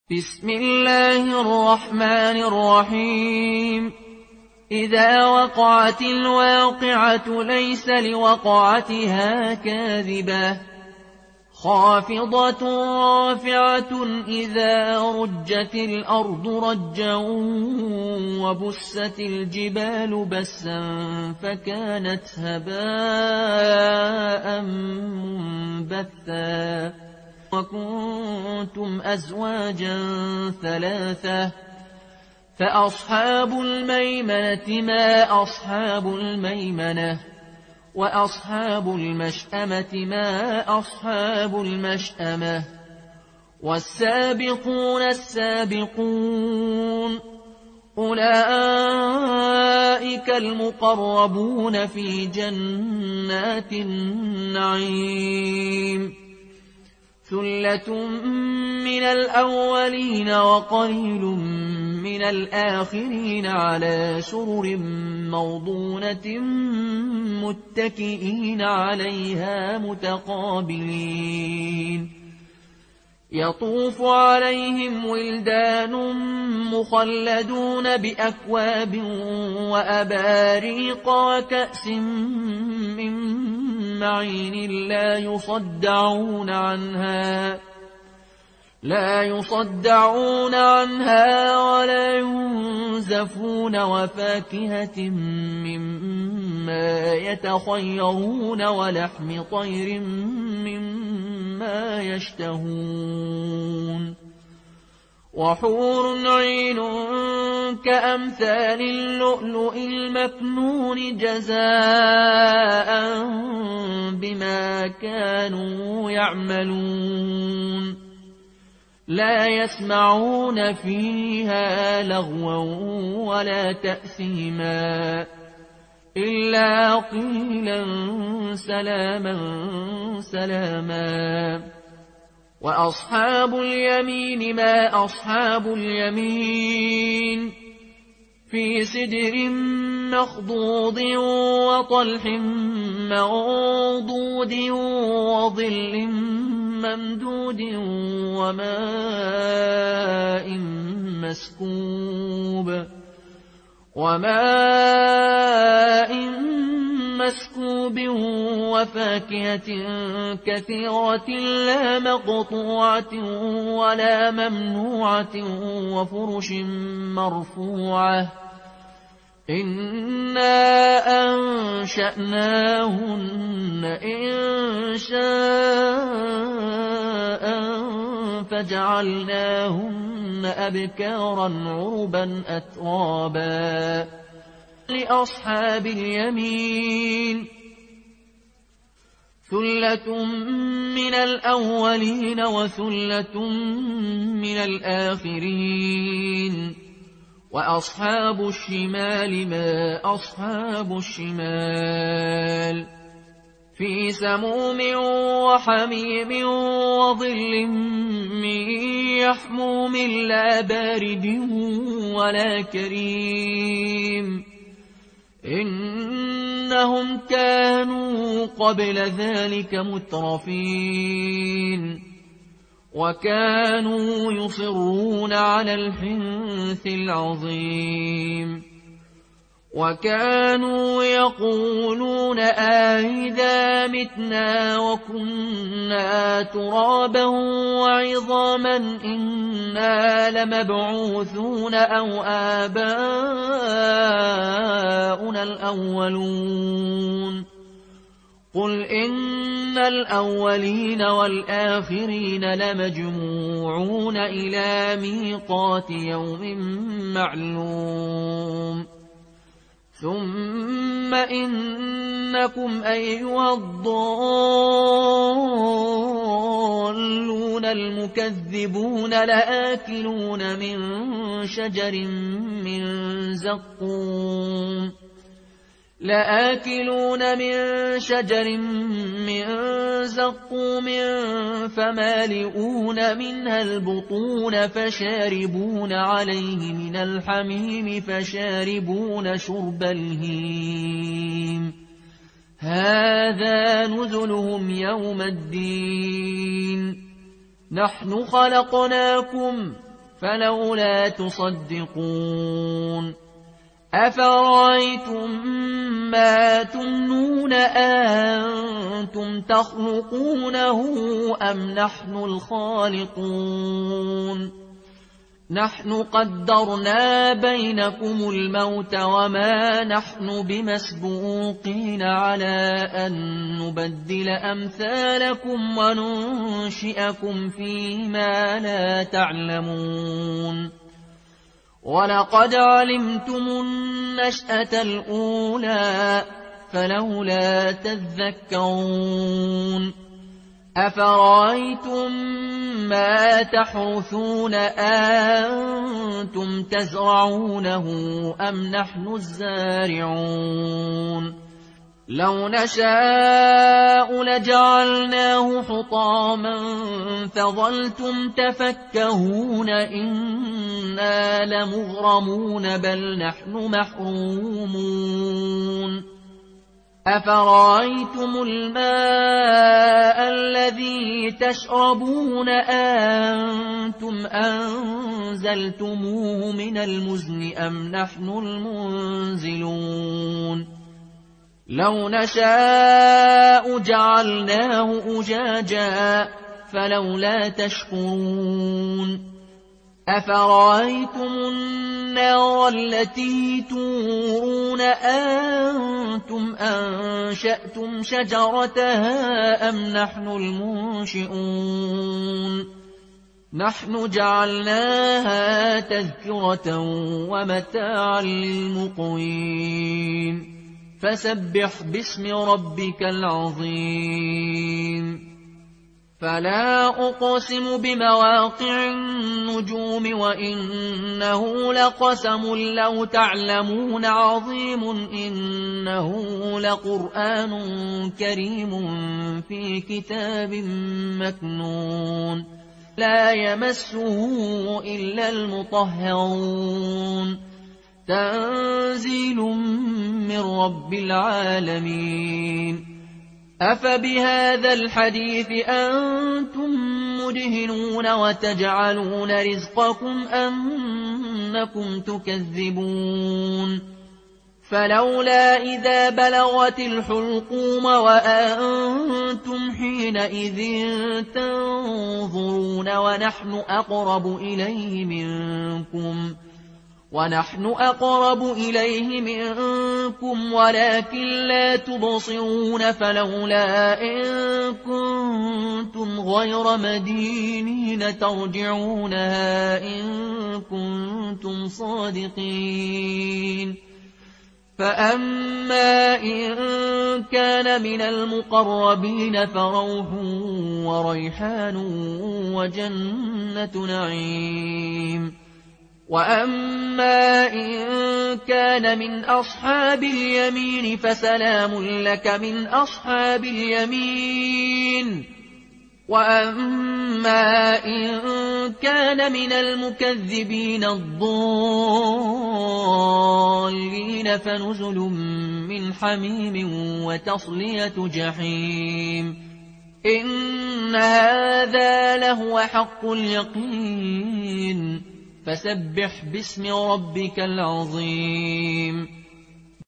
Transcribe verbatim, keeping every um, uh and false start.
بسم الله الرحمن الرحيم. إذا وقعت الواقعة ليس لوقعتها كاذبة خافضة رافعة إذا رجت الأرض رجا وبست الجبال بسا فكانت هباء منبثا وكنتم أزواجا ثلاثة فأصحاب الميمنة ما أصحاب الميمنة وأصحاب المشأمة ما أصحاب المشأمة والسابقون السابقون أولئك المقربون في جنات النعيم ثلة من الأولين وقليل من الآخرين على سرر موضونة متكئين عليها متقابلين يطوف عليهم ولدان مخلدون بأكواب وأباريق وكأس من معين لا يصدعون عنها لا يصدعون عنها ولا ينزفون وفاكهة مما يتخيرون ولحم طير مما يشتهون وحور عين كأمثال اللؤلؤ المكنون جزاء بما كانوا يعملون لا يسمعون فيها لغوا ولا تأثيما إلا قيلا سلاما سلاما وأصحاب اليمين ما أصحاب اليمين في سدر مخضود وطلح منضود وظل ممدود وماء مسكوب وماء مسكوب وفاكهة كثيرة لا مقطوعة ولا ممنوعة وفرش مرفوعة إنا أنشأناهن إنشاء فجعلناهن أبكارا عربا أترابا لأصحاب اليمين ثلة من الأولين وثلة من الآخرين وأصحاب الشمال ما أصحاب الشمال في سموم وحميم وظل من يحموم لا بارد ولا كريم إنهم كانوا قبل ذلك مترفين وكانوا يصرون على الحنث العظيم وكانوا يقولون أئذا متنا وكنا ترابا وعظاما إنا لمبعوثون أو آباؤنا الأولون قل إن الأولين والآخرين لمجموعون إلى ميقات يوم معلوم ثم إنكم أيها الضالون المكذبون لآكلون من شجر من زقوم لآكلون من شجر من زقوم فمالئون منها البطون فشاربون عليه من الحميم فشاربون شرب الهيم هذا نزلهم يوم الدين نحن خلقناكم فلولا تصدقون أفرأيتم ما تمنون أنتم تخلقونه أم نحن الخالقون نحن قدرنا بينكم الموت وما نحن بمسبوقين على أن نبدل أمثالكم وننشئكم فيما لا تعلمون ولقد علمتم النشأة الأولى فلولا تذكرون أفرأيتم ما تحرثون أنتم تزرعونه أم نحن الزارعون لو نشاء لجعلناه حطاما فظلتم تفكهون إنا لمغرمون بل نحن محرومون أفرأيتم الماء الذي تشربون أنتم أنزلتموه من المزن أم نحن المنزلون لو نشاء جعلناه أجاجا فلولا تشكرون أفرأيتم النار التي تورون أنتم أنشأتم شجرتها أم نحن المنشئون نحن جعلناها تذكرة ومتاعا للمقوين فسبح باسم ربك العظيم فلا أقسم بمواقع النجوم وإنه لقسم لو تعلمون عظيم إنه لقرآن كريم في كتاب مكنون لا يمسه إلا المطهرون تنزيل من رب العالمين أفبهذا الحديث أنتم مدهنون وتجعلون رزقكم أنكم تكذبون فلولا إذا بلغت الحلقوم وأنتم حينئذ تنظرون ونحن أقرب إليه منكم ونحن أقرب إليه منكم ولكن لا تبصرون فلولا إن كنتم غير مدينين ترجعونها إن كنتم صادقين فأما إن كان من المقربين فروح وريحان وجنة نعيم وأما إن كان من أصحاب اليمين فسلام لك من أصحاب اليمين وأما إن كان من المكذبين الضالين فنزل من حميم وتصلية جحيم إن هذا لهو حق اليقين فسبح باسم ربك العظيم